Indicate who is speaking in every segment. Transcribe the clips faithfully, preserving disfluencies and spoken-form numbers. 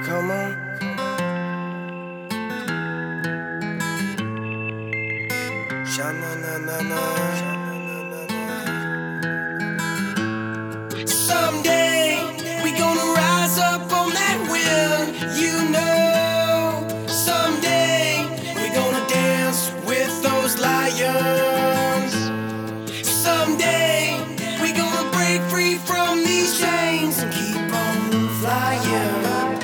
Speaker 1: Come on. Sha-na-na-na-na. Someday we gonna rise up on that wheel, you know. Someday we gonna dance with those lions. Someday we gonna break free from these chains and keep on flying.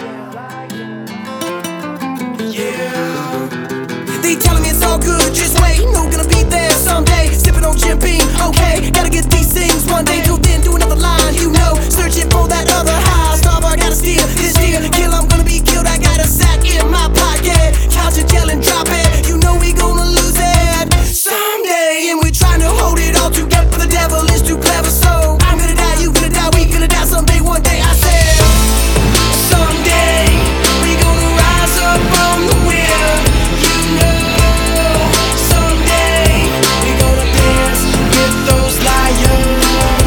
Speaker 1: Yeah. They telling me it's all good, just wait. No, gonna be there someday. Sipping on Jim Beam, okay. Gotta get these things one day. Till then, do another line, you know. Searching for that other high. Starbar gotta steal this deal. Kill, I'm gonna be killed. I got a sack in my pocket. Count it, yell and drop it. You know we gonna lose it someday. And we're trying to hold it all together. But the devil is too clever, so I'm gonna die, you gonna die, we gonna die someday. One day I said, someday we gonna rise up on the wheel. You know, someday we gonna dance with those lions.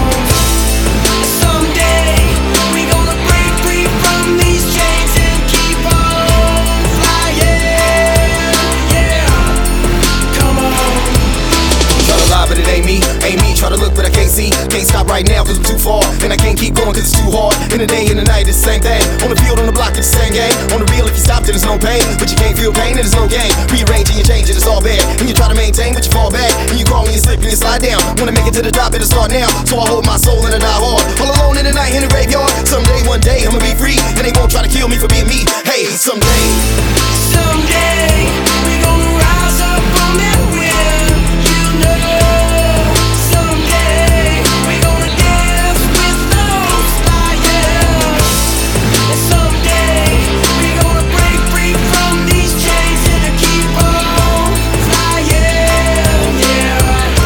Speaker 1: Someday we gonna break free from these chains and keep on flying. Yeah, come on.
Speaker 2: Try to lie, but it ain't me, ain't me. Try to look, but I can't see. Can't stop right now, cause I'm too far. And I can't keep going, cause it's too hard. In the day and the night, it's the same thing. On the field, on the block, it's the same game. On the real, if you stop, then there's no pain. But you can't feel pain, then there's no gain. Rearranging, you change it, it's all bad. And you try to maintain, but you fall back. And you crawl and you slip and you slide down. Wanna make it to the top, it'll start now. So I hold my soul and I die hard. All alone in the night, in the graveyard. Someday, one day, I'ma be free. And they won't try to kill me for being me. Hey, someday.
Speaker 1: Someday we gonna rise up on that wheel. You know, someday we gonna dance with those lions. And someday we gonna break free from these chains and keep on flying. Yeah.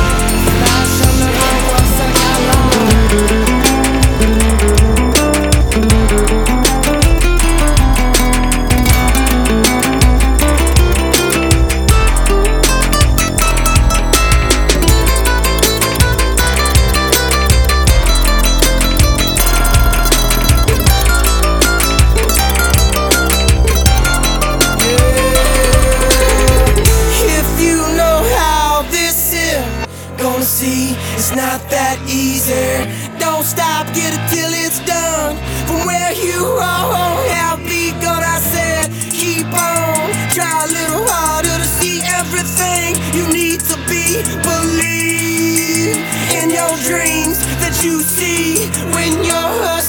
Speaker 1: If you know how this is gonna see, it's not that easy. Don't stop, get it till it's done. From where you are, have begun, I said, keep on. Try a little harder to see everything you need to be. Believe in your dreams that you see when you're hurt.